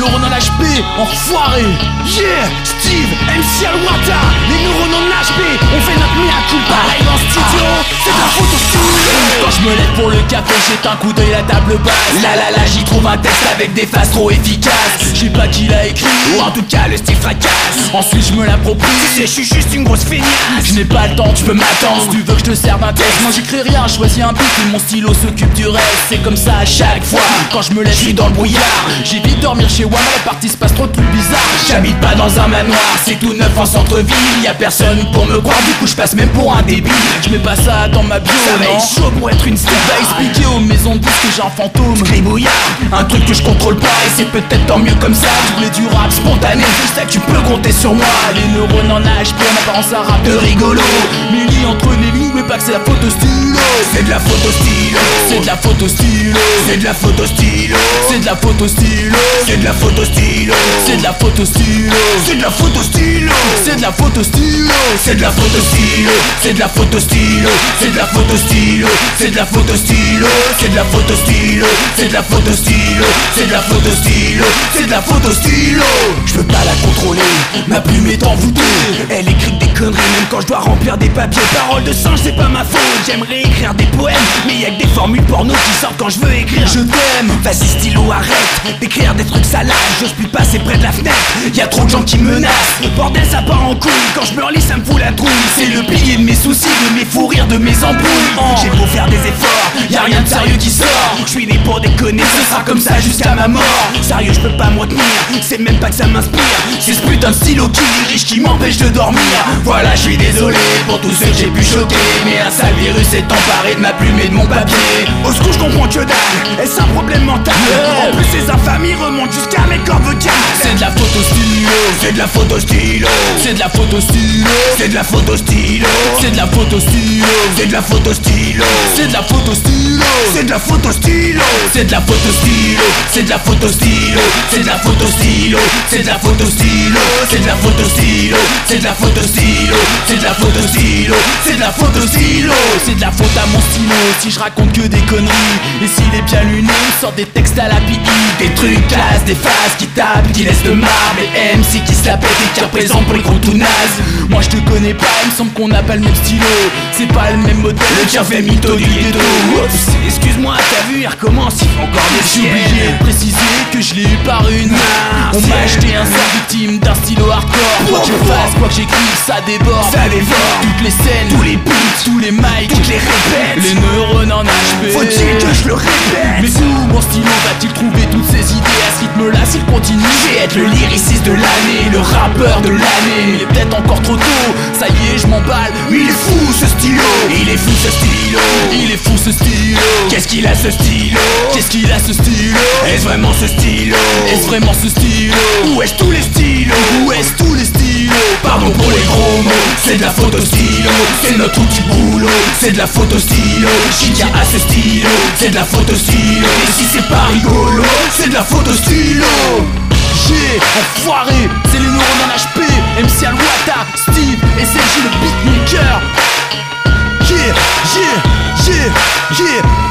neurones en HP, enfoiré. Yeah, Steve, MC Alwata, les neurones en HP, on fait notre mea culpa. Live en studio, c'est de la photo studio. Quand je me lève pour le café, jette un coup d'œil à la table basse. Là, j'y trouve un texte avec des phases trop efficaces. Je sais pas qui l'a écrit, Ou en tout cas le style fracasse. ensuite je me l'approprie. Tu sais, je suis juste une grosse feignasse. Je n'ai pas le temps, tu peux m'attendre. Si tu veux que je te serve un texte, moi j'écris rien, je choisis un beat et mon stylo s'occupe du reste. C'est comme ça à chaque fois. Quand je me lève, je suis dans le brouillard. J'évite dormir chez moi, la partie se passe trop de trucs bizarres. J'habite pas dans un manoir, c'est tout neuf en centre-ville. Y'a personne pour me croire, du coup je passe même pour un débile. Je mets pas ça dans ma bio, Ça va non. être chaud pour être une star. Va expliquer aux maisons de disques que j'ai un fantôme. Gribouillard, Un truc que je contrôle pas et c'est peut-être tant mieux comme ça. Je voulais du rap spontané, je sais que tu peux compter sur moi. Les neurones en HP, en apparence un rap de rigolo. Mélie entre les lignes, mais pas que c'est la photo stylo. c'est de la photo stylo. C'est de la photo stylo. C'est de la photo stylo. C'est de la photo stylo. C'est de la photo stylo. C'est de la photo stylo. C'est de la photo stylo. C'est de la photo stylo. C'est de la photo stylo. C'est de la photo stylo. C'est de la photo stylo. C'est de la photo stylo. C'est de la photo stylo. C'est de la photo stylo. C'est de la photo stylo. C'est de la photo stylo. Je peux pas la contrôler, ma plume est envoûtée. Elle écrit des conneries même quand je dois remplir des papiers. Paroles de singe c'est pas ma faute. J'aimerais écrire des poèmes, mais y'a que des formules porno qui sortent quand je veux écrire. Je t'aime. Vas-y stylo arrête d'écrire des trucs salades. J'ose plus passer près de la fenêtre. Y'a trop de gens qui menacent. Le bordel ça part en couille. Quand je me relis ça me fout la trouille. C'est le pilier de mes soucis, de mes fous rires, de mes embrouilles. J'ai beau faire des efforts, Y'a rien de sérieux qui sort. je suis né pour déconner, ce sera comme ça jusqu'à ma mort. Sérieux, je peux pas me retenir, c'est même pas que ça m'inspire. C'est ce putain de stylo qui dirige qui m'empêche de dormir. Voilà, je suis désolé pour tous ceux que j'ai pu choquer, mais un sale virus s'est emparé de ma plume et de mon papier. Au secours, je comprends que dalle, est-ce un problème mental? En plus, ces infamies remontent jusqu'à mes cordes vocales. C'est de la photo stylo. C'est de la photo stylo. C'est de la photo stylo. C'est de la photo stylo. C'est de la photo stylo. C'est de la photo stylo. C'est de la photo stylo. C'est de la photo stylo. C'est de la photo stylo. C'est de la photo stylo. C'est de la photo stylo. C'est de la photo stylo. C'est de la photo stylo. C'est de la photo stylo. C'est de la photo stylo. C'est de la photo stylo. C'est de la faute à mon stylo si je raconte que des conneries. Et s'il est bien luné, il sort des textes à la PI. Des trucs classes, des phases qui tapent, qui laissent de marbre. Et MC qui se la pète et qui représente pour les gros tout nazes. Moi je te connais pas, il me semble qu'on n'a pas le même stylo. C'est pas le même modèle, Le tien fait mytho du ghetto. Oups, excuse-moi, t'as vu, il recommence, il faut encore des j'ai oublié siennes. de préciser que je l'ai eu par une. On m'a acheté un sort victime d'un stylo hardcore. Quoi que je fasse, quoi que j'écrive, ça déborde. Ça dévore Toutes les scènes, tous les beats, tous les mics, toutes les répètes. les neurones en HP. Faut-il que je le répète? Mais où mon stylo va-t-il trouver toutes ces idées à ce rythme-là s'il continue? Je vais être le lyriciste de l'année, le rappeur de l'année. Il est peut-être encore trop tôt, ça y est je m'emballe. Mais il est fou ce stylo. Il est fou ce stylo. Il est fou ce stylo. Qu'est-ce qu'il a ce stylo? Qu'est-ce qu'il a ce stylo? Est-ce vraiment ce stylo? Est-ce vraiment ce stylo? Où est-ce tous les stylos? Où est-ce tous les stylos? Pardon pour les gros mots, c'est de la photo stylo. C'est notre outil boulot, c'est de la photo stylo. Chica a ce stylo, c'est de la photo stylo. Et si c'est pas rigolo, c'est de la photo stylo. J'ai enfoiré, c'est les neurones en HP. MC Alwata, Steve et Sergi le beatmaker. Yeah, yeah, yeah, yeah.